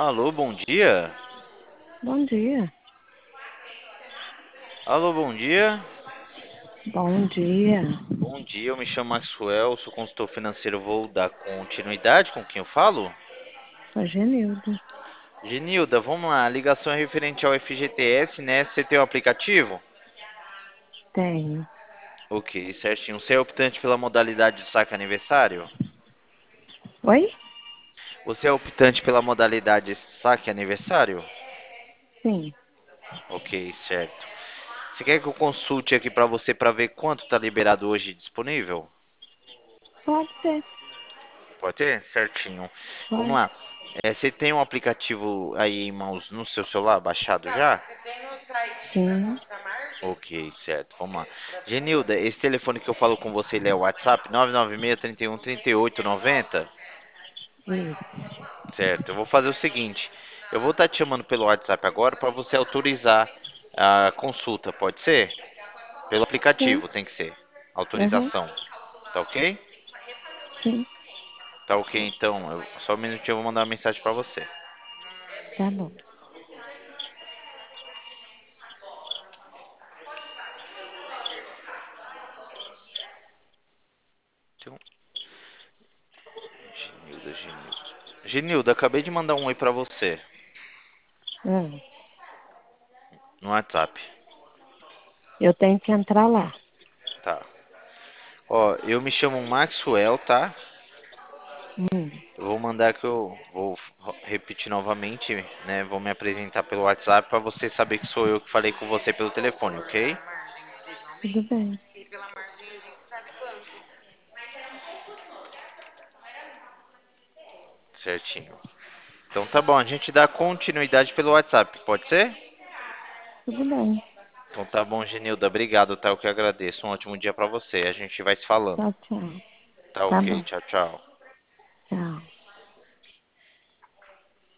Alô, bom dia. Bom dia. Alô, bom dia. Bom dia. Bom dia, eu me chamo Maxwell, sou consultor financeiro, vou dar continuidade com quem eu falo? Sou Genilda. Genilda, vamos lá, a ligação é referente ao FGTS, né? Você tem o aplicativo? Tenho. Ok, certinho. Você é optante pela modalidade de saque aniversário? Oi? Você é optante pela modalidade saque aniversário? Sim. Ok, certo. Você quer que eu consulte aqui para você para ver quanto está liberado hoje disponível? Pode ser. Pode ter? Certinho. Vamos Pode. lá. Você tem um aplicativo aí em mãos no seu celular baixado já? Sim. Ok, certo. Vamos lá. Genilda, esse telefone que eu falo com você, ele é o WhatsApp 996 31 38 90? Isso. Certo. Eu vou fazer o seguinte. Eu vou estar te chamando pelo WhatsApp agora para você autorizar a consulta, pode ser? Pelo Sim. aplicativo, tem que ser. Aham. Autorização. Tá ok? Sim. Tá ok, então. Só um minutinho, eu vou mandar uma mensagem para você. Tá bom. Genilda. Genilda, acabei de mandar um oi pra você Ah, no WhatsApp. eu tenho que entrar lá. Tá. Ó, eu me chamo Maxwell, tá? Hum. Eu vou mandar que eu vou repetir novamente, né? Vou me apresentar pelo WhatsApp pra você saber que sou eu que falei com você pelo telefone, ok? Tudo bem. Certinho. Então tá bom, a gente dá continuidade pelo WhatsApp, pode ser? Tudo bem. Então tá bom, Genilda, obrigado, tá? Eu que agradeço. Um ótimo dia pra você. A gente vai se falando. Tchau, tchau. Tá Tá ok, bom. tchau, tchau. Tchau.